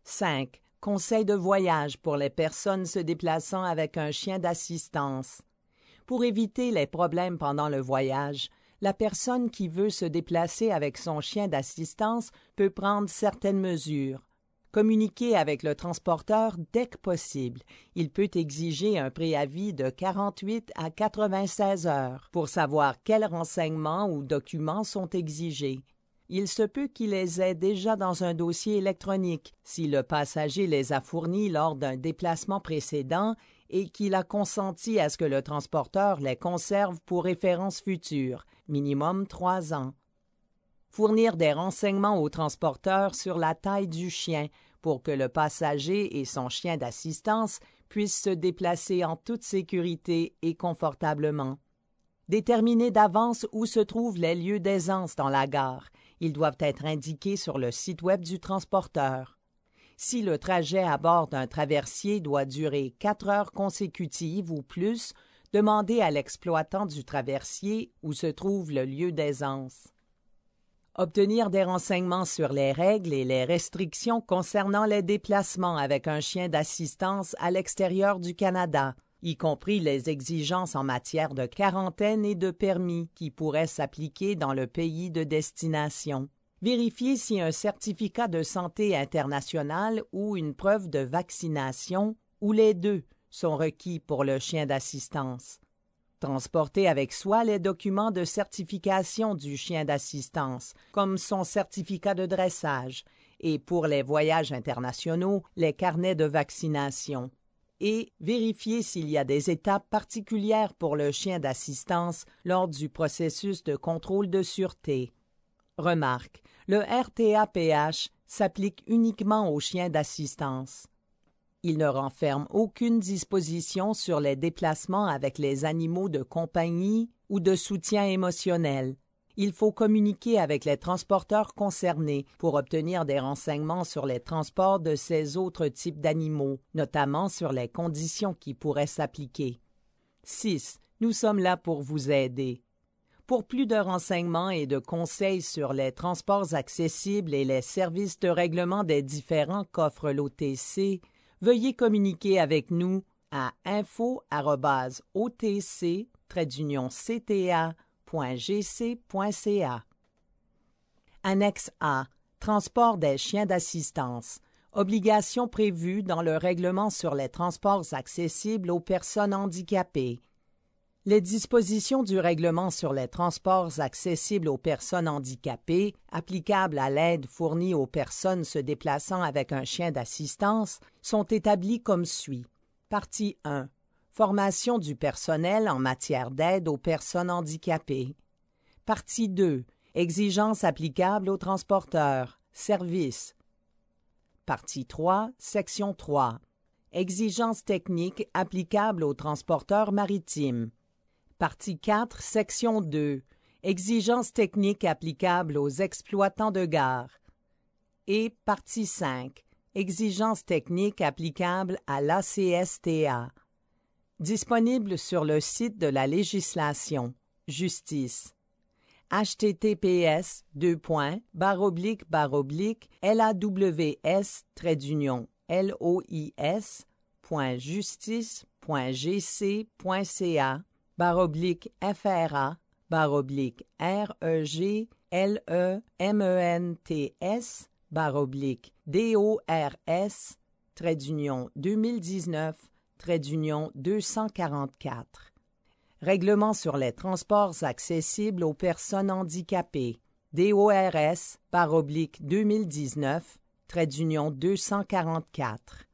5. Conseil de voyage pour les personnes se déplaçant avec un chien d'assistance. Pour éviter les problèmes pendant le voyage, la personne qui veut se déplacer avec son chien d'assistance peut prendre certaines mesures. Communiquer avec le transporteur dès que possible. Il peut exiger un préavis de 48 à 96 heures pour savoir quels renseignements ou documents sont exigés. Il se peut qu'il les ait déjà dans un dossier électronique si le passager les a fournis lors d'un déplacement précédent et qu'il a consenti à ce que le transporteur les conserve pour référence future, minimum 3 ans. Fournir des renseignements au transporteur sur la taille du chien pour que le passager et son chien d'assistance puissent se déplacer en toute sécurité et confortablement. Déterminer d'avance où se trouvent les lieux d'aisance dans la gare. Ils doivent être indiqués sur le site web du transporteur. Si le trajet à bord d'un traversier doit durer 4 heures consécutives ou plus, demandez à l'exploitant du traversier où se trouve le lieu d'aisance. Obtenir des renseignements sur les règles et les restrictions concernant les déplacements avec un chien d'assistance à l'extérieur du Canada, y compris les exigences en matière de quarantaine et de permis qui pourraient s'appliquer dans le pays de destination. Vérifier si un certificat de santé international ou une preuve de vaccination, ou les deux, sont requis pour le chien d'assistance. Transporter avec soi les documents de certification du chien d'assistance, comme son certificat de dressage, et pour les voyages internationaux, les carnets de vaccination. Et vérifier s'il y a des étapes particulières pour le chien d'assistance lors du processus de contrôle de sûreté. Remarque, le RTAPH s'applique uniquement aux chiens d'assistance. Il ne renferme aucune disposition sur les déplacements avec les animaux de compagnie ou de soutien émotionnel. Il faut communiquer avec les transporteurs concernés pour obtenir des renseignements sur les transports de ces autres types d'animaux, notamment sur les conditions qui pourraient s'appliquer. 6. Nous sommes là pour vous aider. Pour plus de renseignements et de conseils sur les transports accessibles et les services de règlement des différends qu'offre l'OTC, veuillez communiquer avec nous à info@otc-cta.gc.ca. Annexe A. Transport des chiens d'assistance. Obligations prévues dans le règlement sur les transports accessibles aux personnes handicapées. Les dispositions du règlement sur les transports accessibles aux personnes handicapées, applicables à l'aide fournie aux personnes se déplaçant avec un chien d'assistance, sont établies comme suit. Partie 1. Formation du personnel en matière d'aide aux personnes handicapées. Partie 2. Exigences applicables aux transporteurs. Services. Partie 3. Section 3. Exigences techniques applicables aux transporteurs maritimes. Partie 4, section 2. Exigences techniques applicables aux exploitants de gare. Et partie 5. Exigences techniques applicables à l'ACSTA. Disponible sur le site de la législation. Justice. https://LAWS-reglements-2019-244. Règlement sur les transports accessibles aux personnes handicapées. DORS/2019-244.